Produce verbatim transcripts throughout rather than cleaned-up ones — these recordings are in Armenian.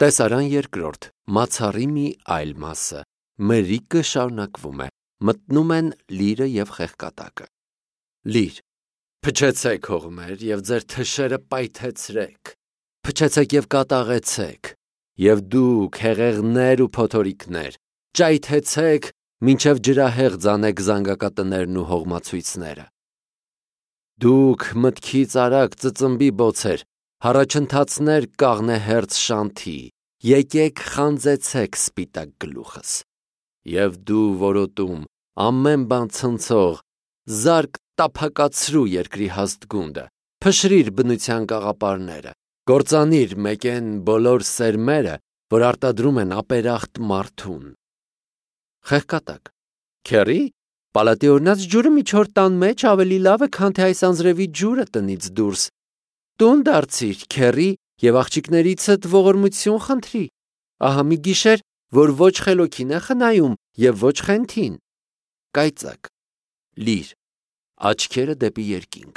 Տեսարան երկրորդ, մացառի մի այլ մասը, մրիկը շարունակվում է, մտնում են Լիրը և Խեղկատակը։ Լիր. Փչեցեք հողմեր և ձեր թշերը պայթեցրեք, փչեցեք և կատաղեցեք, և դուք հեղեղներ ու փոթորիկներ, ճայթեցեք, մինչև ջրահեղ ձանեք զանգակատներն ու հողմացույցները։ Դուք մտքից արագ ծծմբի բոցեր, հառաջընթացներ կաղնե շանթի, եկեք խանձեցեք սպիտակ գլուխս։ Եվ դու որոտում, ամեն բան ցնցող, զարկ տափակացրու երկրի հաստ գունդը, փշրիր բնության կաղապարները, կործանիր մեկեն բոլոր սերմերը, որ արտադրում են ապերախտ մարդուն։ Խեղկատակ. Քեռի, պալատի օրնած ջուրը միջոր տան մեջ ավելի լավ է, քան թե այս անձրևի ջուրը տնից դուրս։ Տուն դարձիր, քեռի, և աղջիկներիցդ ողորմություն խնդրի։ Ահա մի գիշեր, որ ոչ խելոքին է խնայում և ոչ խենթին։ Կայծակ. Լիր. Աչքերը դեպի երկինք։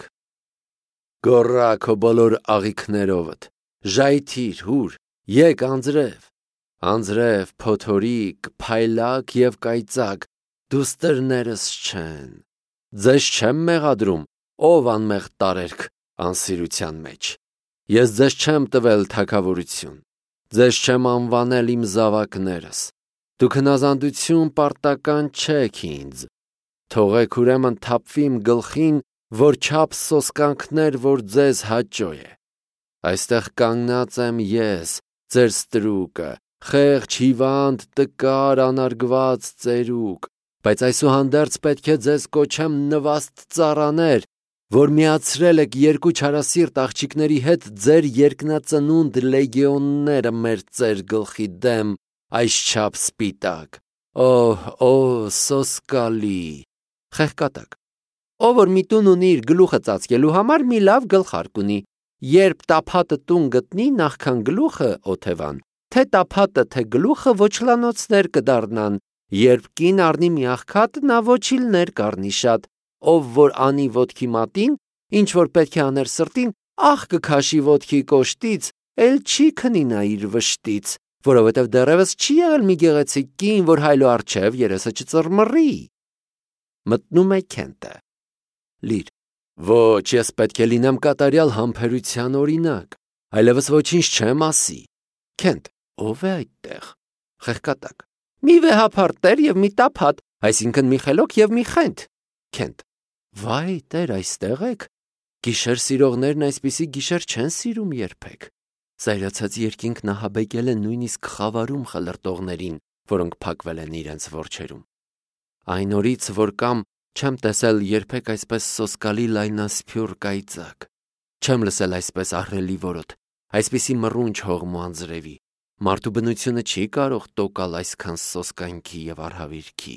Գոռա քո բոլոր աղիքներովդ, ժայթիր, հուր, եկ անձրև, անձրև, փոթորիկ, փայլակ և կայծակ, դուստրներս չեն։ Ձեզ չեմ մեղադրում, ով անմեղ տարերք անսիրության մեջ։ Ես ձեզ չեմ տվել թագավորություն, ձեզ չեմ անվանել իմ զավակներս։ Դուք հնազանդություն պարտական չեք ինձ։ Թողեք ուրեմն թափվի իմ գլխին, որ չափ սոսկանքներ, որ ձեզ հաճո է։ Այստեղ կանգնած եմ ես, ձեր ստրուկը, խեղճ, հիվանդ, տկար, անարգված ծերուկ, բայց այսուհանդերձ պետք է ձեզ կոչեմ նվաստ ծառաներ, որ միացրել եք երկու չարասիրտ աղջիկների հետ ձեր երկնածնունդ լեգիոնները մեր ծեր գլխի դեմ, այսչափ սպիտակ։ Օհ, օհ, սոսկալի։ Խեղկատակ. Ով որ մի տուն ունի իր գլուխը ծածկելու համար, մի լավ գլխարկ ունի։ Երբ տափատը տուն գտնի, նախքան գլուխը օթևան, թե տափատը, թե գլուխը ոչլանոցներ կդառնան։ Երբ կին առնի մի աղքատ, նա ոչիլներ կառնի շատ։ Ով որ անի ոտքի մատին, ինչ որ պետք է աներ սրտին, աղ կքաշի ոտքի կոշտից, էլ չի քնի նա իր վշտից, որովհետև դեռևս չի եղել մի գեղեցիկ կին, որ հայլո առջև երեսը չծռմռի։ Մտնում է Քենտը։ Լիր. Ոչ, ես պետք է լինեմ կատարյալ համբերության օրինակ, այլևս ոչինչ չեմ ասի։ Քենտ. Ով է այդտեղ։ Խեղկատակ. Մի վեհափառ տեր և մի տափատ, այսինքն մի խելոք և մի խենթ։ Քենտ. Վայ, տեր, այստեղ եք։ Գիշեր սիրողներն այսպիսի գիշեր չեն սիրում երբեք։ Զայրացած երկինքն ահաբեկել է նույնիսկ խավարում խլրտողներին, որոնք փակվել են իրենց որջերում։ Այն օրից, որ կամ չեմ տեսել երբեք այսպես սոսկալի լայնասփյուռ կայծակ, չեմ լսել այսպես ահռելի որոտ, այսպիսի մռունչ հողմ ու անձրևի, մարդու բնությունը չի կարող տոկալ այսքան սոսկանքի և արհավիրքի։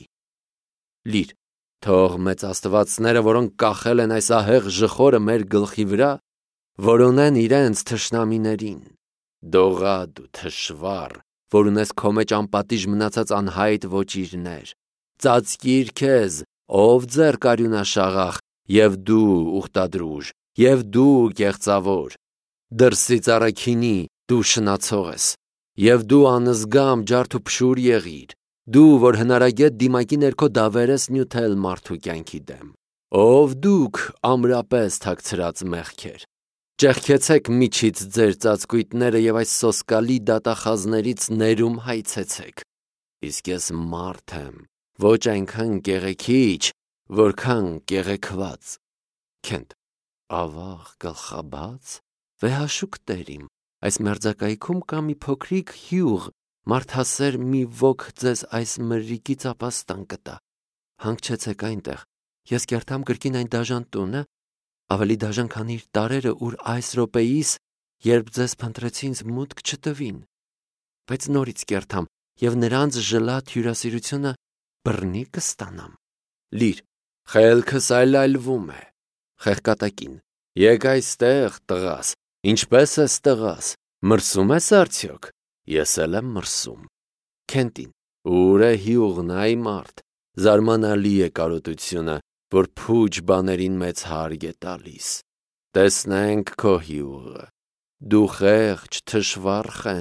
Լիր. Թող մեծ աստվածները, որոնք կախել են այս ահեղ ժխորը մեր գլխի վրա, որոնեն իրենց թշնամիներին։ Դողադ ու թշվառ, որ ունես քո մեջ անպատիժ մնացած անհայտ ոճիրներ, ծածկիր քեզ, ով ձեռք արյունաշաղախ, և դու ուխտադրուժ, և դու կեղծավոր, դրսից առաքինի դու շնացող ես, և դու անզգամ ջարդ ու փշուր եղիր, դու, որ հնարագետ դիմակի ներքո դավեր ես նյութել մարդու կյանքի դեմ, ով դուք ամրապես թաքցրած մեղքեր, ճեղքեցեք միջից ձեր ծածկույթները և այս սոսկալի դատախազներից ներում հայցեցեք, իսկ ես մարդ եմ, ոչ այնքան կեղեքիչ, որքան կեղեքված։ Քենտ. Ավաղ գլխաբաց, վեհաշուկ տերիմ, այս մերձակայքում կա մի փոքրիկ հյուղ, մարդասեր մի ոք ձեզ այս մրրիկից ապաստան կտա։ Հանգչեցեք այնտեղ, ես կերտամ կրկին այն դաժան տունը, ավելի դաժան, քան իր տարերը, ուր այս րոպեիս, երբ ձեզ փնտրեցի, ինձ մուտք չտվին, բայց նորից կերտամ, և նրանց ժլատ հյուրասիրությունը բռնի կստանամ։ Լիր. Խելքս այլայլվում է։ Խեղկատակին. Եկ այստեղ, տղաս, ինչպես ես տղաս, մրսում ես արդյոք։ Ես էլ եմ մրսում։ Քենտին. Ուր է հյուղն, այ մարդ, զարմանալի է կարոտությունը, որ փուջ բաներին մեծ հարկ է տալիս։ Տեսնենք քո հյուղը։ Դու խեղճ, թշվառ խենթ,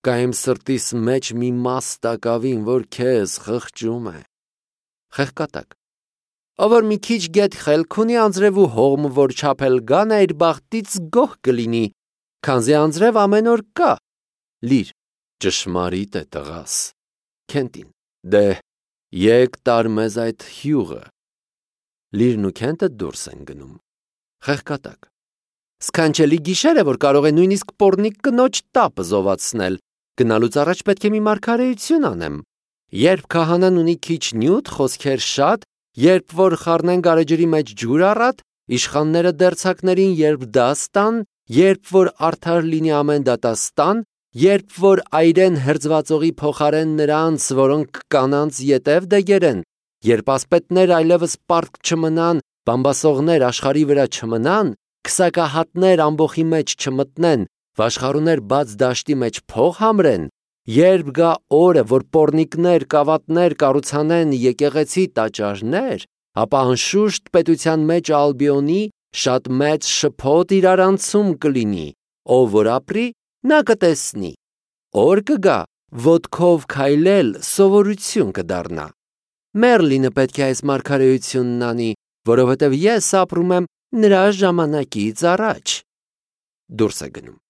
կա իմ սրտիս մեջ մի մաս տակավին, որ քեզ խղճում է։ Խեղկատակ. Ով որ մի քիչ գետ խելք ունի, անձրև ու հողմ որ չափել գան, իր բախտից գոհ կլինի, քանզի անձրև ամեն օր կա։ Լիր. ճշմարիտ է տղաս։ Քենտին. դե եկ տար մեզ այդ հյուղը։ Լիրն ու Քենտը դուրս են գնում։ Խեղկատակ. Սքանչելի գիշեր է, որ կարող է նույնիսկ պոռնիկ կնոջ տապը զովացնել։ Գնալուց առաջ պետք է մի մարգարեություն անեմ։ Երբ քահանան ունի քիչ նյութ, խոսքեր շատ, երբ որ խառնեն գարեջրի մեջ ջուր առատ, իշխանները դերձակներին երբ դաս տան, երբ որ արդար լինի ամեն դատաստան, երբ որ այրեն հրձվածողի փոխարեն նրանց, որոնք կանանց ետև դեգերեն, երբ ասպետներ այլևս պարտք չմնան, բամբասողներ աշխարհի վրա չմնան, քսակահատներ ամբոխի մեջ չմտնեն, վաշխառուներ բաց դաշտի մեջ փող համրեն, երբ գա օրը, որ պոռնիկներ, կավատներ կառուցանեն եկեղեցի տաճարներ, ապա անշուշտ պետության մեջ Ալբիոնի շատ մեծ շփոթ իրարանցում կլինի, ով որ ապրի, նա կտեսնի։ Օր կգա, ոտքով քայլել սովորություն կդառնա։ Մերլինը պետք է այս մարգարեությունն անի, որովհետև ես ապրում եմ նրա ժամանակից առաջ։ Դուրս է գնում։